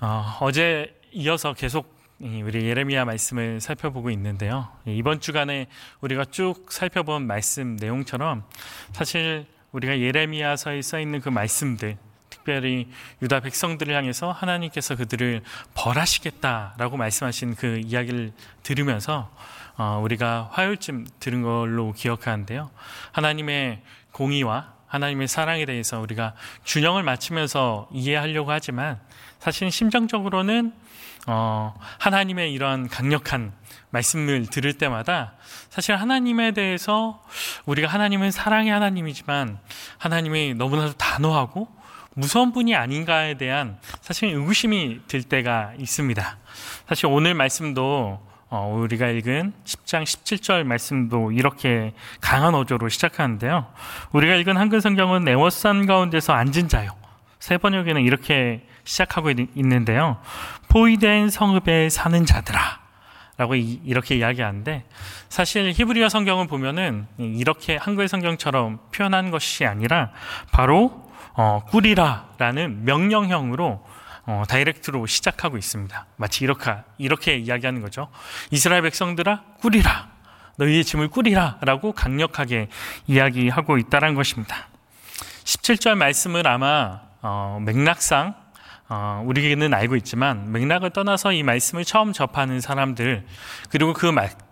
어제 이어서 계속 우리 예레미야 말씀을 살펴보고 있는데요. 이번 주간에 우리가 쭉 살펴본 말씀 내용처럼 사실 우리가 예레미야서에 써있는 그 말씀들, 특별히 유다 백성들을 향해서 하나님께서 그들을 벌하시겠다라고 말씀하신 그 이야기를 들으면서 우리가 화요일쯤 들은 걸로 기억하는데요. 하나님의 공의와 하나님의 사랑에 대해서 우리가 균형을 맞추면서 이해하려고 하지만 사실 심정적으로는 하나님의 이런 강력한 말씀을 들을 때마다 사실 하나님에 대해서 우리가 하나님은 사랑의 하나님이지만 하나님이 너무나도 단호하고 무서운 분이 아닌가에 대한 사실 의구심이 들 때가 있습니다. 사실 오늘 말씀도 우리가 읽은 10장 17절 말씀도 이렇게 강한 어조로 시작하는데요. 우리가 읽은 한글 성경은 네워산 가운데서 앉은 자요. 새 번역에는 이렇게 시작하고 있는데요. 포위된 성읍에 사는 자들아 라고 이렇게 이야기하는데, 사실 히브리어 성경을 보면은 이렇게 한글 성경처럼 표현한 것이 아니라 바로 꾸리라 라는 명령형으로 다이렉트로 시작하고 있습니다. 마치 이렇게 이야기하는 거죠. 이스라엘 백성들아 꾸리라, 너희의 짐을 꾸리라 라고 강력하게 이야기하고 있다는 것입니다. 17절 말씀을 아마 맥락상 우리에게는 알고 있지만 맥락을 떠나서 이 말씀을 처음 접하는 사람들, 그리고 그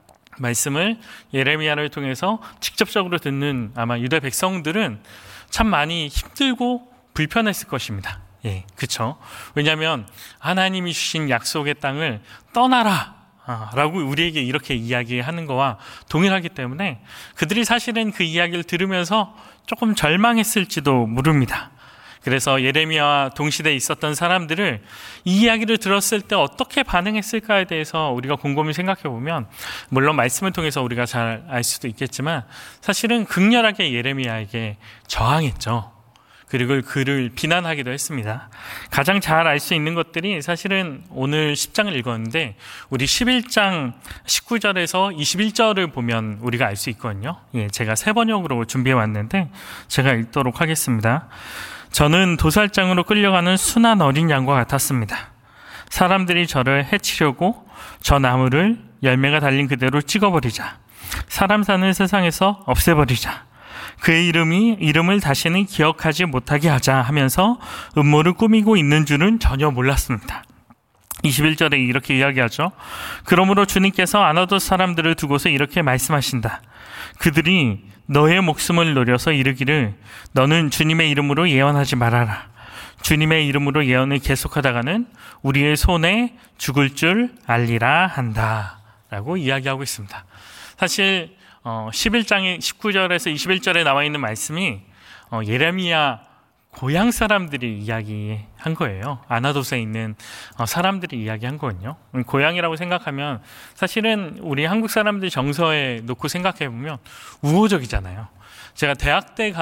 말씀을 예레미야를 통해서 직접적으로 듣는 아마 유대 백성들은 참 많이 힘들고 불편했을 것입니다. 예, 그렇죠. 왜냐하면 하나님이 주신 약속의 땅을 떠나라 라고 우리에게 이렇게 이야기하는 거와 동일하기 때문에 그들이 사실은 그 이야기를 들으면서 조금 절망했을지도 모릅니다. 그래서 예레미야와 동시대에 있었던 사람들을 이 이야기를 들었을 때 어떻게 반응했을까에 대해서 우리가 곰곰이 생각해 보면, 물론 말씀을 통해서 우리가 잘 알 수도 있겠지만 사실은 극렬하게 예레미야에게 저항했죠. 그리고 그를 비난하기도 했습니다. 가장 잘 알 수 있는 것들이 사실은 오늘 10장을 읽었는데 우리 11장 19절에서 21절을 보면 우리가 알 수 있거든요. 예, 제가 새 번역으로 준비해 왔는데 제가 읽도록 하겠습니다. 저는 도살장으로 끌려가는 순한 어린 양과 같았습니다. 사람들이 저를 해치려고 저 나무를 열매가 달린 그대로 찍어버리자, 사람 사는 세상에서 없애버리자, 그의 이름을 다시는 기억하지 못하게 하자 하면서 음모를 꾸미고 있는 줄은 전혀 몰랐습니다. 21절에 이렇게 이야기하죠. 그러므로 주님께서 안아둘 사람들을 두고서 이렇게 말씀하신다. 그들이 너의 목숨을 노려서 이르기를 너는 주님의 이름으로 예언하지 말아라. 주님의 이름으로 예언을 계속하다가는 우리의 손에 죽을 줄 알리라 한다 라고 이야기하고 있습니다. 사실 11장의 19절에서 21절에 나와 있는 말씀이 예레미야 고향 사람들이 이야기한 거예요. 아나돗에 있는 사람들이 이야기한 거거든요. 고향이라고 생각하면 사실은 우리 한국 사람들 정서에 놓고 생각해 보면 우호적이잖아요. 제가 대학 때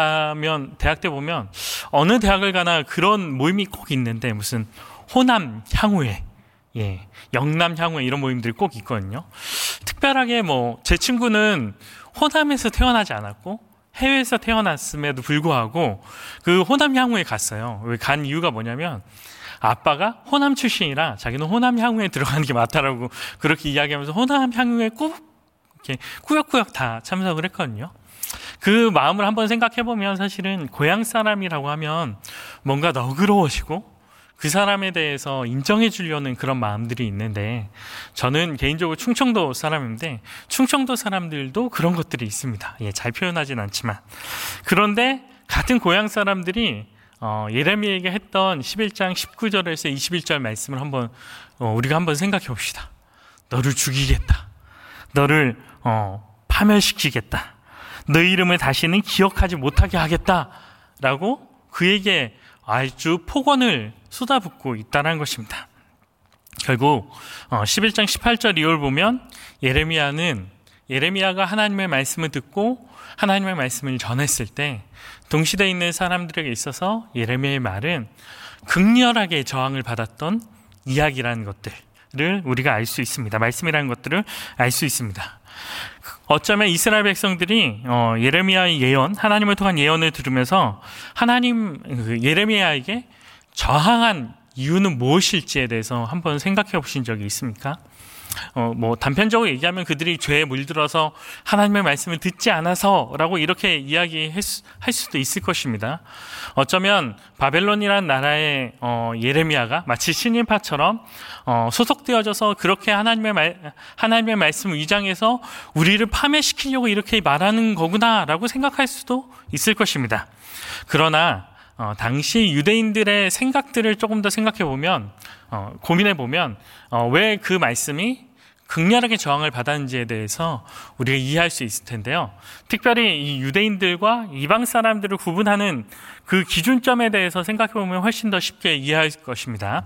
보면 어느 대학을 가나 그런 모임이 꼭 있는데, 무슨 호남 향후회, 예, 영남 향후회 이런 모임들이 꼭 있거든요. 특별하게 제 친구는 호남에서 태어나지 않았고 해외에서 태어났음에도 불구하고 그 호남 향후에 갔어요. 간 이유가 뭐냐면 아빠가 호남 출신이라 자기는 호남 향후에 들어가는 게 맞다라고 그렇게 이야기하면서 호남 향후에 꼭 이렇게 꾸역꾸역 다 참석을 했거든요. 그 마음을 한번 생각해 보면 사실은 고향 사람이라고 하면 뭔가 너그러워지고 그 사람에 대해서 인정해 주려는 그런 마음들이 있는데, 저는 개인적으로 충청도 사람인데 충청도 사람들도 그런 것들이 있습니다. 예, 잘 표현하진 않지만. 그런데 같은 고향 사람들이 예레미야에게 했던 11장 19절에서 21절 말씀을 우리가 한번 생각해 봅시다. 너를 죽이겠다. 너를 파멸시키겠다. 너 이름을 다시는 기억하지 못하게 하겠다 라고 그에게 아주 폭언을 쏟아붓고 있다는 것입니다. 결국 11장 18절 이후를 보면 예레미야가 하나님의 말씀을 듣고 하나님의 말씀을 전했을 때 동시대에 있는 사람들에게 있어서 예레미야의 말은 극렬하게 저항을 받았던 이야기라는 것들을 우리가 알 수 있습니다. 말씀이라는 것들을 알 수 있습니다. 어쩌면 이스라엘 백성들이 예레미야의 예언, 하나님을 통한 예언을 들으면서 예레미야에게 저항한 이유는 무엇일지에 대해서 한번 생각해 보신 적이 있습니까? 단편적으로 얘기하면 그들이 죄에 물들어서 하나님의 말씀을 듣지 않아서라고 이렇게 이야기할 수도 있을 것입니다. 어쩌면 바벨론이라는 나라의 예레미야가 마치 신일파처럼 소속되어져서 그렇게 하나님의 말씀을 위장해서 우리를 파멸시키려고 이렇게 말하는 거구나라고 생각할 수도 있을 것입니다. 그러나 당시 유대인들의 생각들을 조금 더 생각해 보면, 고민해 보면 왜 그 말씀이 극렬하게 저항을 받았는지에 대해서 우리가 이해할 수 있을 텐데요. 특별히 이 유대인들과 이방 사람들을 구분하는 그 기준점에 대해서 생각해 보면 훨씬 더 쉽게 이해할 것입니다.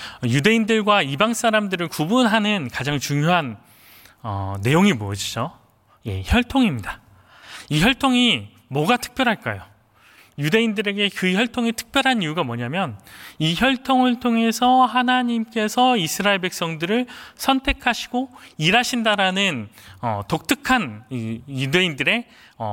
유대인들과 이방 사람들을 구분하는 가장 중요한 내용이 무엇이죠? 혈통입니다. 이 혈통이 뭐가 특별할까요? 유대인들에게 그 혈통이 특별한 이유가 뭐냐면 이 혈통을 통해서 하나님께서 이스라엘 백성들을 선택하시고 일하신다라는 독특한 유대인들의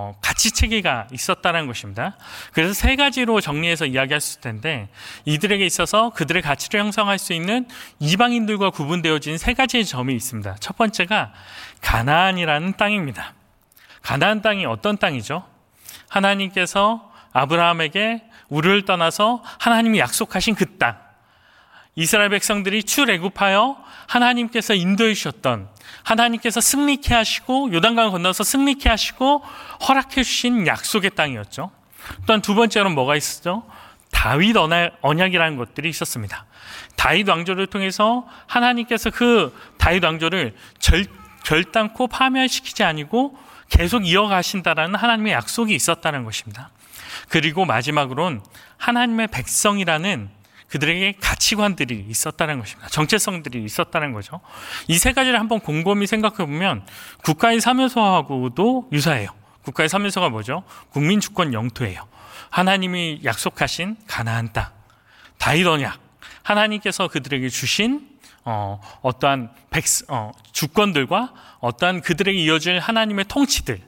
가치체계가 있었다는 것입니다. 그래서 세 가지로 정리해서 이야기할 수 있을 텐데 이들에게 있어서 그들의 가치를 형성할 수 있는 이방인들과 구분되어진 세 가지의 점이 있습니다. 첫 번째가 가나안이라는 땅입니다. 가나안 땅이 어떤 땅이죠? 하나님께서 아브라함에게 우르를 떠나서 하나님이 약속하신 그 땅, 이스라엘 백성들이 출애굽하여 하나님께서 인도해 주셨던, 하나님께서 승리케 하시고 요단강을 건너서 승리케 하시고 허락해 주신 약속의 땅이었죠. 또한 두 번째로는 뭐가 있었죠? 다윗 언약이라는 것들이 있었습니다. 다윗 왕조를 통해서 하나님께서 그 다윗 왕조를 결단코 파멸시키지 아니고 계속 이어가신다라는 하나님의 약속이 있었다는 것입니다. 그리고 마지막으로는 하나님의 백성이라는 그들에게 가치관들이 있었다는 것입니다. 정체성들이 있었다는 거죠. 이 세 가지를 한번 곰곰이 생각해 보면 국가의 사면소하고도 유사해요. 국가의 사면소가 뭐죠? 국민 주권 영토예요. 하나님이 약속하신 가나안 땅, 다윗 언약, 하나님께서 그들에게 주신 어떠한 주권들과 어떠한 그들에게 이어질 하나님의 통치들,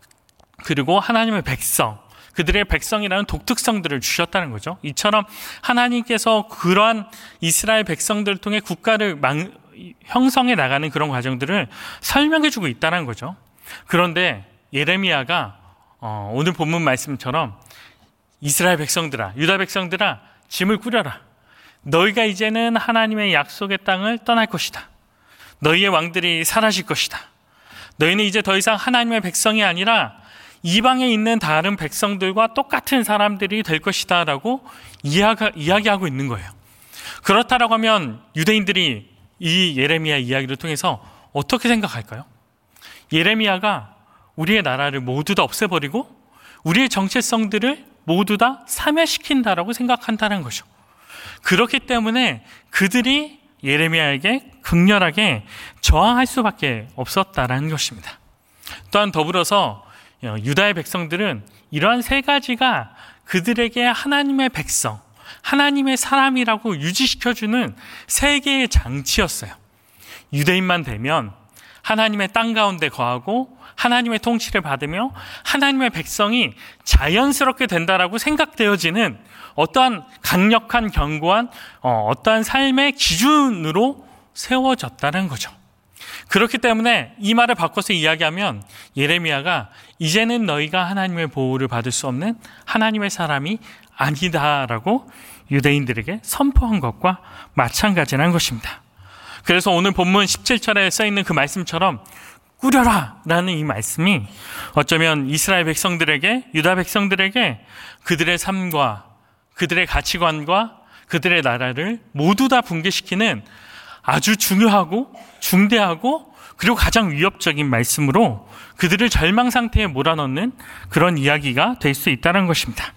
그리고 하나님의 백성, 그들의 백성이라는 독특성들을 주셨다는 거죠. 이처럼 하나님께서 그러한 이스라엘 백성들을 통해 국가를 형성해 나가는 그런 과정들을 설명해 주고 있다는 거죠. 그런데 예레미야가 오늘 본문 말씀처럼 이스라엘 백성들아, 유다 백성들아, 짐을 꾸려라. 너희가 이제는 하나님의 약속의 땅을 떠날 것이다. 너희의 왕들이 사라질 것이다. 너희는 이제 더 이상 하나님의 백성이 아니라 이방에 있는 다른 백성들과 똑같은 사람들이 될 것이다 라고 이야기하고 있는 거예요. 그렇다라고 하면 유대인들이 이 예레미야 이야기를 통해서 어떻게 생각할까요? 예레미야가 우리의 나라를 모두 다 없애버리고 우리의 정체성들을 모두 다 사멸시킨다라고 생각한다는 거죠. 그렇기 때문에 그들이 예레미야에게 극렬하게 저항할 수밖에 없었다라는 것입니다. 또한 더불어서 유다의 백성들은 이러한 세 가지가 그들에게 하나님의 백성, 하나님의 사람이라고 유지시켜주는 세 개의 장치였어요. 유대인만 되면 하나님의 땅 가운데 거하고 하나님의 통치를 받으며 하나님의 백성이 자연스럽게 된다라고 생각되어지는 어떠한 강력한 견고한 어떠한 삶의 기준으로 세워졌다는 거죠. 그렇기 때문에 이 말을 바꿔서 이야기하면 예레미야가 이제는 너희가 하나님의 보호를 받을 수 없는 하나님의 사람이 아니다라고 유대인들에게 선포한 것과 마찬가지라는 것입니다. 그래서 오늘 본문 17절에 써있는 그 말씀처럼 꾸려라 라는 이 말씀이 어쩌면 이스라엘 백성들에게, 유다 백성들에게 그들의 삶과 그들의 가치관과 그들의 나라를 모두 다 붕괴시키는 아주 중요하고 중대하고 그리고 가장 위협적인 말씀으로 그들을 절망 상태에 몰아넣는 그런 이야기가 될 수 있다는 것입니다.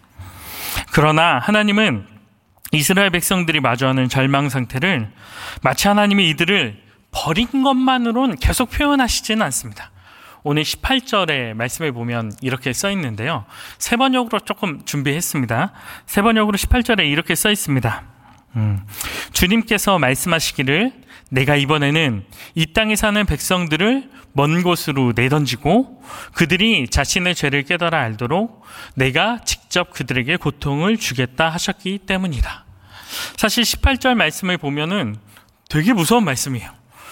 그러나 하나님은 이스라엘 백성들이 마주하는 절망 상태를 마치 하나님이 이들을 버린 것만으로는 계속 표현하시지는 않습니다. 오늘 18절의 말씀에 보면 이렇게 써 있는데요. 세 번역으로 조금 준비했습니다. 세 번역으로 18절에 이렇게 써 있습니다. 주님께서 말씀하시기를 내가 이번에는 이 땅에 사는 백성들을 먼 곳으로 내던지고 그들이 자신의 죄를 깨달아 알도록 내가 직접 그들에게 고통을 주겠다 하셨기 때문이다. 사실 18절 말씀을 보면은 되게 무서운 말씀이에요.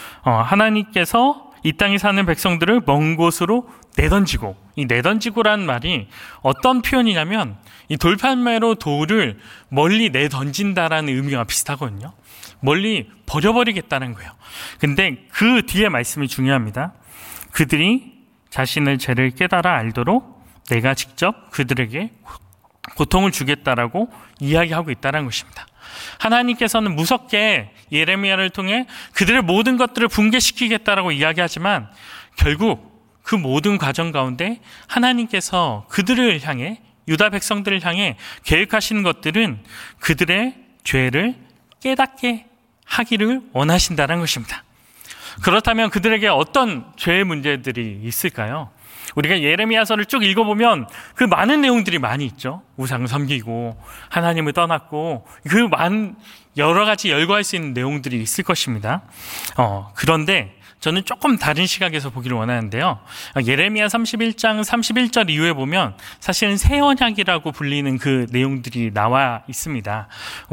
하나님께서 이 땅에 사는 백성들을 먼 곳으로 내던지고, 이 내던지고라는 말이 어떤 표현이냐면 이 돌팔매로 돌을 멀리 내던진다라는 의미와 비슷하거든요. 멀리 버려버리겠다는 거예요. 근데 그 뒤에 말씀이 중요합니다. 그들이 자신의 죄를 깨달아 알도록 내가 직접 그들에게 고통을 주겠다라고 이야기하고 있다는 것입니다. 하나님께서는 무섭게 예레미야를 통해 그들의 모든 것들을 붕괴시키겠다라고 이야기하지만 결국 그 모든 과정 가운데 하나님께서 그들을 향해, 유다 백성들을 향해 계획하시는 것들은 그들의 죄를 깨닫게 하기를 원하신다는 것입니다. 그렇다면 그들에게 어떤 죄의 문제들이 있을까요? 우리가 예레미야서를 쭉 읽어보면 그 많은 내용들이 많이 있죠. 우상 섬기고 하나님을 떠났고 그 여러 가지 열거할 수 있는 내용들이 있을 것입니다. 그런데 저는 조금 다른 시각에서 보기를 원하는데요. 예레미야 31장 31절 이후에 보면 사실은 새 언약이라고 불리는 그 내용들이 나와 있습니다.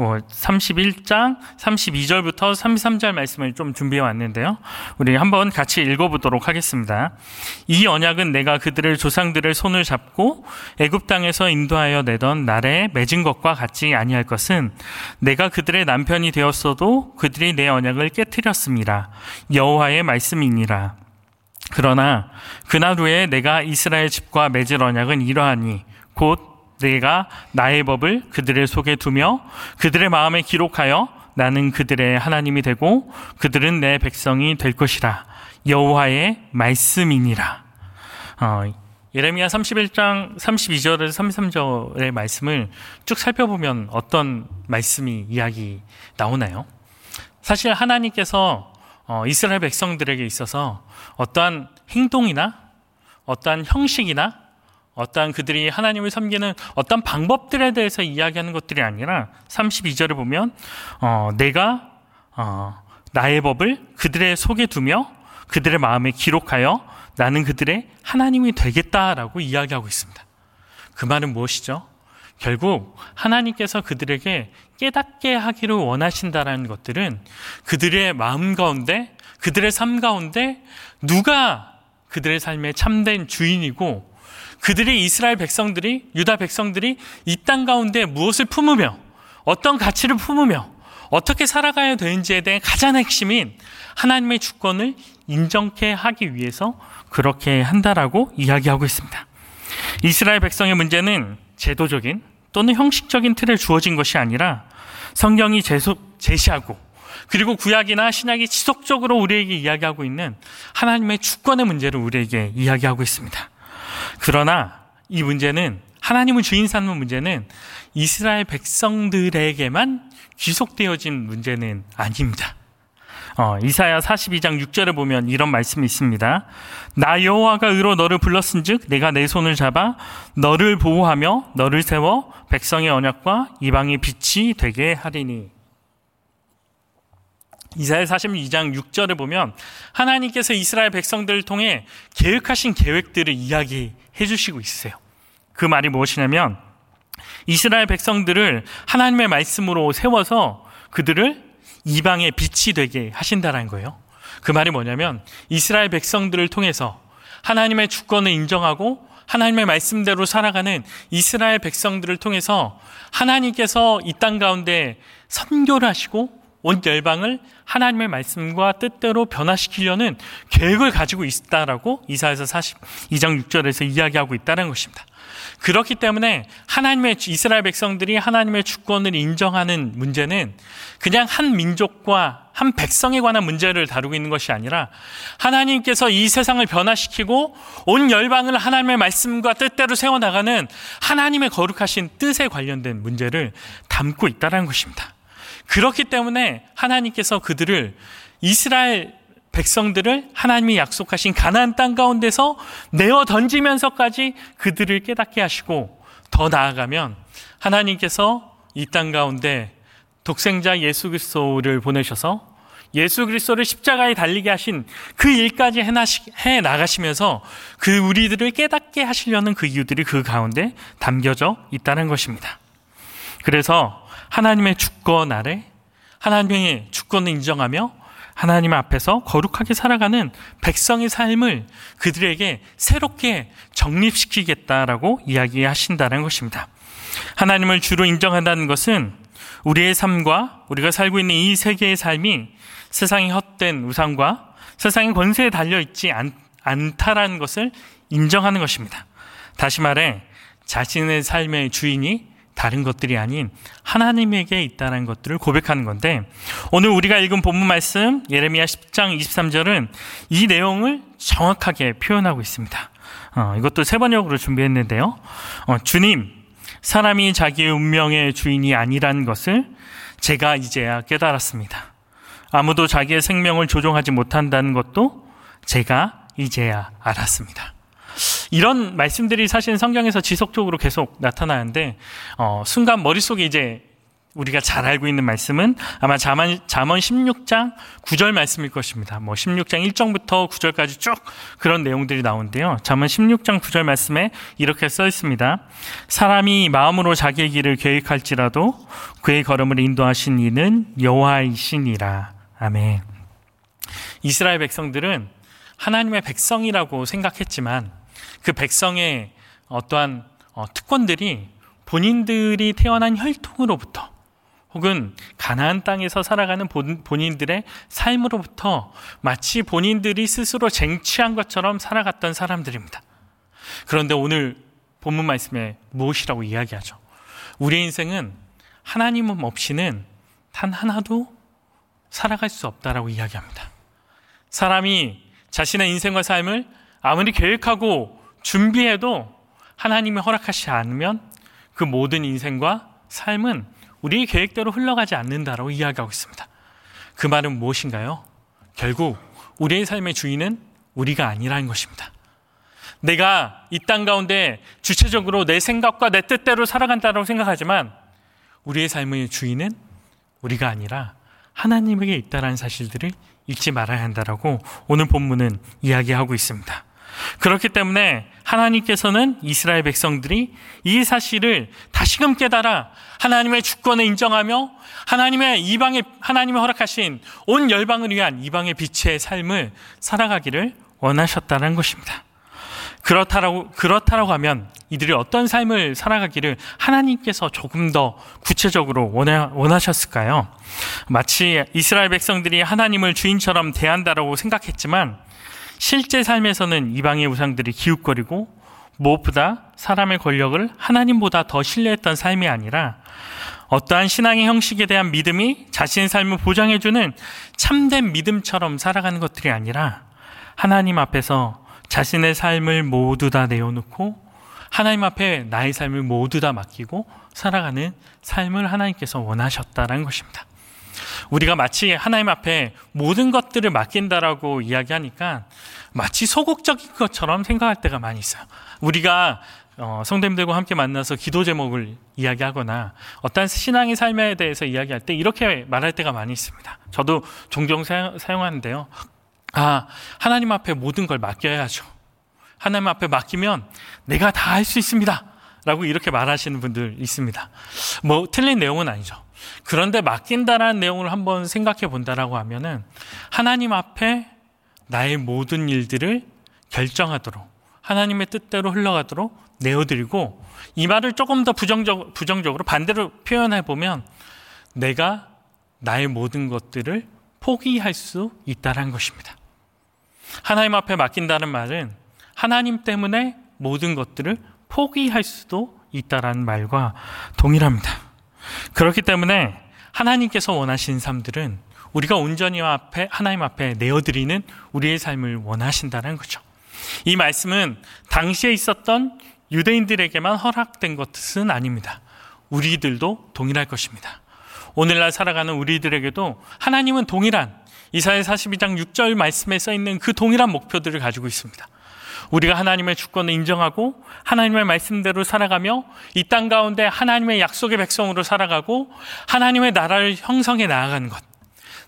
31장 32절부터 33절 말씀을 좀 준비해 왔는데요. 우리 한번 같이 읽어보도록 하겠습니다. 이 언약은 내가 그들의 조상들의 손을 잡고 애굽 땅에서 인도하여 내던 날에 맺은 것과 같지 아니할 것은 내가 그들의 남편이 되었어도 그들이 내 언약을 깨트렸습니다. 여호와의 말씀이니라. 그러나 그날 후에 내가 이스라엘 집과 맺을 언약은 이러하니 곧 내가 나의 법을 그들의 속에 두며 그들의 마음에 기록하여 나는 그들의 하나님이 되고 그들은 내 백성이 될 것이라. 여호와의 말씀이니라. 예레미야 31장 32절에서 33절의 말씀을 쭉 살펴보면 어떤 말씀이 이야기 나오나요? 사실 하나님께서 이스라엘 백성들에게 있어서 어떠한 행동이나 어떠한 형식이나 어떠한 그들이 하나님을 섬기는 어떤 방법들에 대해서 이야기하는 것들이 아니라 32절을 보면 내가 나의 법을 그들의 속에 두며 그들의 마음에 기록하여 나는 그들의 하나님이 되겠다라고 이야기하고 있습니다. 그 말은 무엇이죠? 결국 하나님께서 그들에게 깨닫게 하기를 원하신다라는 것들은 그들의 마음 가운데, 그들의 삶 가운데 누가 그들의 삶의 참된 주인이고 그들의 이스라엘 백성들이, 유다 백성들이 이 땅 가운데 무엇을 품으며 어떤 가치를 품으며 어떻게 살아가야 되는지에 대한 가장 핵심인 하나님의 주권을 인정케 하기 위해서 그렇게 한다라고 이야기하고 있습니다. 이스라엘 백성의 문제는 제도적인 또는 형식적인 틀에 주어진 것이 아니라 성경이 제시하고 그리고 구약이나 신약이 지속적으로 우리에게 이야기하고 있는 하나님의 주권의 문제를 우리에게 이야기하고 있습니다. 그러나 이 문제는, 하나님을 주인 삼는 문제는 이스라엘 백성들에게만 귀속되어진 문제는 아닙니다. 이사야 42장 6절에 보면 이런 말씀이 있습니다. 나 여호와가 의로 너를 불렀은즉 내가 내 손을 잡아 너를 보호하며 너를 세워 백성의 언약과 이방의 빛이 되게 하리니. 이사야 42장 6절에 보면 하나님께서 이스라엘 백성들을 통해 계획하신 계획들을 이야기해 주시고 있으세요. 그 말이 무엇이냐면 이스라엘 백성들을 하나님의 말씀으로 세워서 그들을 이방의 빛이 되게 하신다는 거예요. 그 말이 뭐냐면 이스라엘 백성들을 통해서 하나님의 주권을 인정하고 하나님의 말씀대로 살아가는 이스라엘 백성들을 통해서 하나님께서 이 땅 가운데 선교를 하시고 온 열방을 하나님의 말씀과 뜻대로 변화시키려는 계획을 가지고 있다라고 이사야서 42장 6절에서 이야기하고 있다는 것입니다. 그렇기 때문에 하나님의 이스라엘 백성들이 하나님의 주권을 인정하는 문제는 그냥 한 민족과 한 백성에 관한 문제를 다루고 있는 것이 아니라 하나님께서 이 세상을 변화시키고 온 열방을 하나님의 말씀과 뜻대로 세워나가는 하나님의 거룩하신 뜻에 관련된 문제를 담고 있다는 것입니다. 그렇기 때문에 하나님께서 그들을, 이스라엘 백성들을 하나님이 약속하신 가나안 땅 가운데서 내어 던지면서까지 그들을 깨닫게 하시고, 더 나아가면 하나님께서 이 땅 가운데 독생자 예수 그리스도를 보내셔서 예수 그리스도를 십자가에 달리게 하신 그 일까지 해 나가시면서 그 우리들을 깨닫게 하시려는 그 이유들이 그 가운데 담겨져 있다는 것입니다. 그래서 하나님의 주권 아래 하나님의 주권을 인정하며 하나님 앞에서 거룩하게 살아가는 백성의 삶을 그들에게 새롭게 정립시키겠다라고 이야기하신다는 것입니다. 하나님을 주로 인정한다는 것은 우리의 삶과 우리가 살고 있는 이 세계의 삶이 세상의 헛된 우상과 세상의 권세에 달려있지 않다라는 것을 인정하는 것입니다. 다시 말해 자신의 삶의 주인이 다른 것들이 아닌 하나님에게 있다는 것들을 고백하는 건데, 오늘 우리가 읽은 본문 말씀 예레미야 10장 23절은 이 내용을 정확하게 표현하고 있습니다. 이것도 세 번역으로 준비했는데요. 주님, 사람이 자기의 운명의 주인이 아니라는 것을 제가 이제야 깨달았습니다. 아무도 자기의 생명을 조종하지 못한다는 것도 제가 이제야 알았습니다. 이런 말씀들이 사실 성경에서 지속적으로 계속 나타나는데 순간 머릿속에 이제 우리가 잘 알고 있는 말씀은 아마 잠언 16장 9절 말씀일 것입니다. 16장 1절부터 9절까지 쭉 그런 내용들이 나오는데요. 잠언 16장 9절 말씀에 이렇게 써 있습니다. 사람이 마음으로 자기의 길을 계획할지라도 그의 걸음을 인도하신 이는 여호와이시니라. 아멘. 이스라엘 백성들은 하나님의 백성이라고 생각했지만 그 백성의 어떠한 특권들이 본인들이 태어난 혈통으로부터 혹은 가나안 땅에서 살아가는 본인들의 삶으로부터 마치 본인들이 스스로 쟁취한 것처럼 살아갔던 사람들입니다. 그런데 오늘 본문 말씀에 무엇이라고 이야기하죠? 우리의 인생은 하나님 없이는 단 하나도 살아갈 수 없다라고 이야기합니다. 사람이 자신의 인생과 삶을 아무리 계획하고 준비해도 하나님이 허락하시지 않으면 그 모든 인생과 삶은 우리의 계획대로 흘러가지 않는다라고 이야기하고 있습니다. 그 말은 무엇인가요? 결국 우리의 삶의 주인은 우리가 아니라는 것입니다. 내가 이 땅 가운데 주체적으로 내 생각과 내 뜻대로 살아간다고 생각하지만 우리의 삶의 주인은 우리가 아니라 하나님에게 있다는 사실들을 잊지 말아야 한다라고 오늘 본문은 이야기하고 있습니다. 그렇기 때문에 하나님께서는 이스라엘 백성들이 이 사실을 다시금 깨달아 하나님의 주권을 인정하며 하나님이 허락하신 온 열방을 위한 이방의 빛의 삶을 살아가기를 원하셨다는 것입니다. 그렇다라고 하면 이들이 어떤 삶을 살아가기를 하나님께서 조금 더 구체적으로 원하셨을까요? 마치 이스라엘 백성들이 하나님을 주인처럼 대한다라고 생각했지만 실제 삶에서는 이방의 우상들이 기웃거리고 무엇보다 사람의 권력을 하나님보다 더 신뢰했던 삶이 아니라 어떠한 신앙의 형식에 대한 믿음이 자신의 삶을 보장해주는 참된 믿음처럼 살아가는 것들이 아니라 하나님 앞에서 자신의 삶을 모두 다 내어놓고 하나님 앞에 나의 삶을 모두 다 맡기고 살아가는 삶을 하나님께서 원하셨다는 것입니다. 우리가 마치 하나님 앞에 모든 것들을 맡긴다라고 이야기하니까 마치 소극적인 것처럼 생각할 때가 많이 있어요. 우리가 성도님들과 함께 만나서 기도 제목을 이야기하거나 어떤 신앙의 삶에 대해서 이야기할 때 이렇게 말할 때가 많이 있습니다. 저도 종종 사용하는데요. 하나님 앞에 모든 걸 맡겨야죠. 하나님 앞에 맡기면 내가 다 할 수 있습니다 라고 이렇게 말하시는 분들 있습니다. 틀린 내용은 아니죠. 그런데 맡긴다라는 내용을 한번 생각해 본다라고 하면은 하나님 앞에 나의 모든 일들을 결정하도록 하나님의 뜻대로 흘러가도록 내어드리고, 이 말을 조금 더 부정적으로 반대로 표현해 보면 내가 나의 모든 것들을 포기할 수 있다는 것입니다. 하나님 앞에 맡긴다는 말은 하나님 때문에 모든 것들을 포기할 수도 있다는 말과 동일합니다. 그렇기 때문에 하나님께서 원하시는 삶들은 우리가 온전히 하나님 앞에 내어드리는 우리의 삶을 원하신다는 거죠. 이 말씀은 당시에 있었던 유대인들에게만 허락된 것은 아닙니다. 우리들도 동일할 것입니다. 오늘날 살아가는 우리들에게도 하나님은 동일한 이사야 42장 6절 말씀에 써있는 그 동일한 목표들을 가지고 있습니다. 우리가 하나님의 주권을 인정하고 하나님의 말씀대로 살아가며 이 땅 가운데 하나님의 약속의 백성으로 살아가고 하나님의 나라를 형성해 나아가는 것,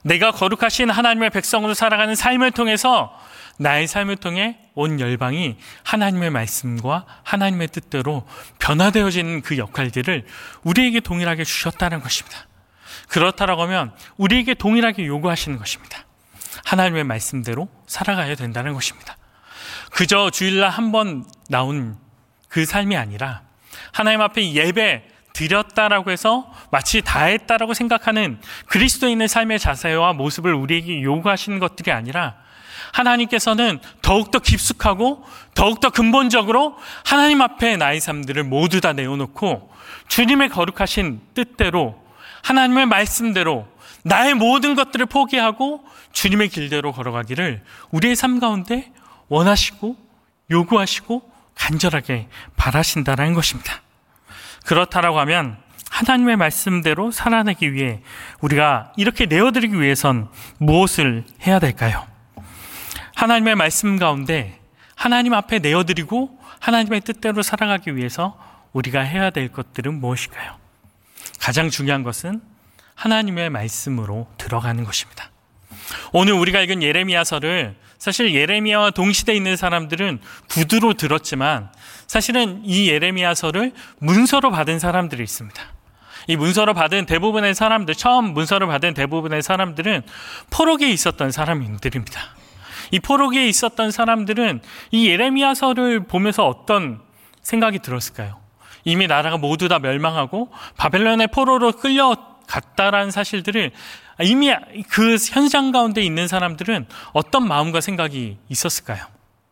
내가 거룩하신 하나님의 백성으로 살아가는 삶을 통해서 나의 삶을 통해 온 열방이 하나님의 말씀과 하나님의 뜻대로 변화되어지는 그 역할들을 우리에게 동일하게 주셨다는 것입니다. 그렇다라고 하면 우리에게 동일하게 요구하시는 것입니다. 하나님의 말씀대로 살아가야 된다는 것입니다. 그저 주일날 한 번 나온 그 삶이 아니라 하나님 앞에 예배 드렸다라고 해서 마치 다 했다라고 생각하는 그리스도인의 삶의 자세와 모습을 우리에게 요구하시는 것들이 아니라 하나님께서는 더욱더 깊숙하고 더욱더 근본적으로 하나님 앞에 나의 삶들을 모두 다 내어놓고 주님의 거룩하신 뜻대로 하나님의 말씀대로 나의 모든 것들을 포기하고 주님의 길대로 걸어가기를 우리의 삶 가운데 원하시고 요구하시고 간절하게 바라신다는 것입니다. 그렇다라고 하면 하나님의 말씀대로 살아내기 위해 우리가 이렇게 내어드리기 위해선 무엇을 해야 될까요? 하나님의 말씀 가운데 하나님 앞에 내어드리고 하나님의 뜻대로 살아가기 위해서 우리가 해야 될 것들은 무엇일까요? 가장 중요한 것은 하나님의 말씀으로 들어가는 것입니다. 오늘 우리가 읽은 예레미야서를 사실 예레미야와 동시대에 있는 사람들은 구두로 들었지만 사실은 이 예레미야서를 문서로 받은 사람들이 있습니다. 이 문서로 받은 대부분의 사람들, 처음 문서를 받은 대부분의 사람들은 포로기에 있었던 사람들입니다. 이 포로기에 있었던 사람들은 이 예레미야서를 보면서 어떤 생각이 들었을까요? 이미 나라가 모두 다 멸망하고 바벨론의 포로로 끌려갔다라는 사실들을 이미 그 현장 가운데 있는 사람들은 어떤 마음과 생각이 있었을까요?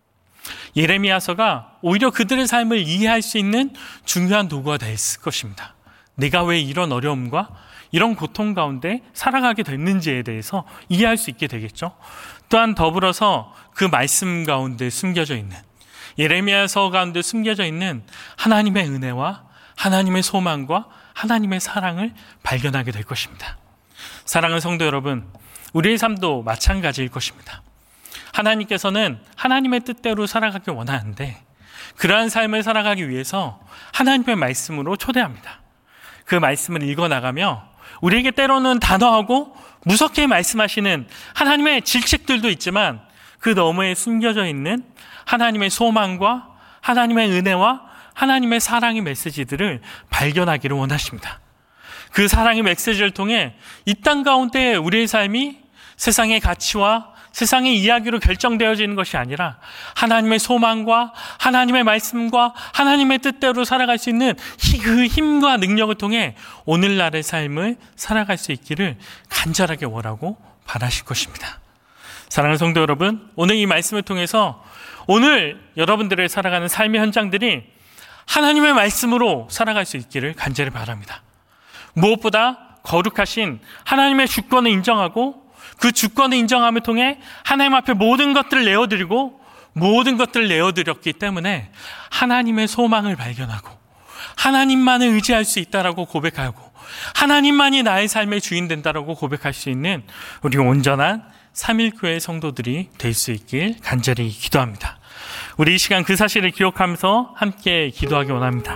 예레미야서가 오히려 그들의 삶을 이해할 수 있는 중요한 도구가 됐을 것입니다. 내가 왜 이런 어려움과 이런 고통 가운데 살아가게 됐는지에 대해서 이해할 수 있게 되겠죠. 또한 더불어서 그 말씀 가운데 숨겨져 있는 예레미야서 가운데 숨겨져 있는 하나님의 은혜와 하나님의 소망과 하나님의 사랑을 발견하게 될 것입니다. 사랑하는 성도 여러분, 우리의 삶도 마찬가지일 것입니다. 하나님께서는 하나님의 뜻대로 살아가길 원하는데 그러한 삶을 살아가기 위해서 하나님의 말씀으로 초대합니다. 그 말씀을 읽어나가며 우리에게 때로는 단호하고 무섭게 말씀하시는 하나님의 질책들도 있지만 그 너머에 숨겨져 있는 하나님의 소망과 하나님의 은혜와 하나님의 사랑의 메시지들을 발견하기를 원하십니다. 그 사랑의 메시지를 통해 이 땅 가운데 우리의 삶이 세상의 가치와 세상의 이야기로 결정되어지는 것이 아니라 하나님의 소망과 하나님의 말씀과 하나님의 뜻대로 살아갈 수 있는 그 힘과 능력을 통해 오늘날의 삶을 살아갈 수 있기를 간절하게 원하고 바라실 것입니다. 사랑하는 성도 여러분, 오늘 이 말씀을 통해서 오늘 여러분들의 살아가는 삶의 현장들이 하나님의 말씀으로 살아갈 수 있기를 간절히 바랍니다. 무엇보다 거룩하신 하나님의 주권을 인정하고 그 주권의 인정함을 통해 하나님 앞에 모든 것들을 내어드리고 모든 것들을 내어드렸기 때문에 하나님의 소망을 발견하고 하나님만을 의지할 수 있다라고 고백하고 하나님만이 나의 삶의 주인 된다라고 고백할 수 있는 우리 온전한 3.1교회 성도들이 될 수 있길 간절히 기도합니다. 우리 이 시간 그 사실을 기억하면서 함께 기도하기 원합니다.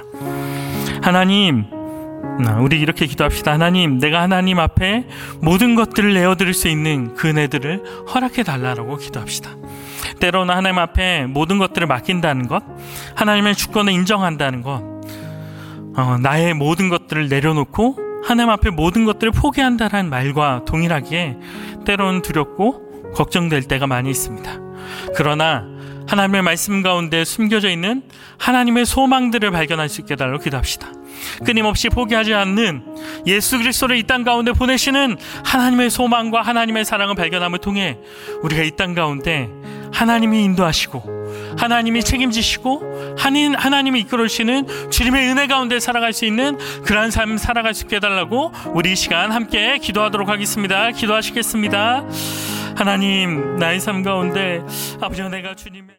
하나님, 우리 이렇게 기도합시다. 하나님, 내가 하나님 앞에 모든 것들을 내어드릴 수 있는 그 은혜들을 허락해 달라고 기도합시다. 때로는 하나님 앞에 모든 것들을 맡긴다는 것, 하나님의 주권을 인정한다는 것, 나의 모든 것들을 내려놓고 하나님 앞에 모든 것들을 포기한다는 말과 동일하게 때로는 두렵고 걱정될 때가 많이 있습니다. 그러나 하나님의 말씀 가운데 숨겨져 있는 하나님의 소망들을 발견할 수 있게 달라고 기도합시다. 끊임없이 포기하지 않는 예수 그리스도를 이 땅 가운데 보내시는 하나님의 소망과 하나님의 사랑을 발견함을 통해 우리가 이 땅 가운데 하나님이 인도하시고 하나님이 책임지시고 하나님이 이끌어주시는 주님의 은혜 가운데 살아갈 수 있는 그러한 삶 살아갈 수 있게 해달라고 우리 이 시간 함께 기도하도록 하겠습니다. 기도하시겠습니다. 하나님, 나의 삶 가운데 아버지와 내가 주님의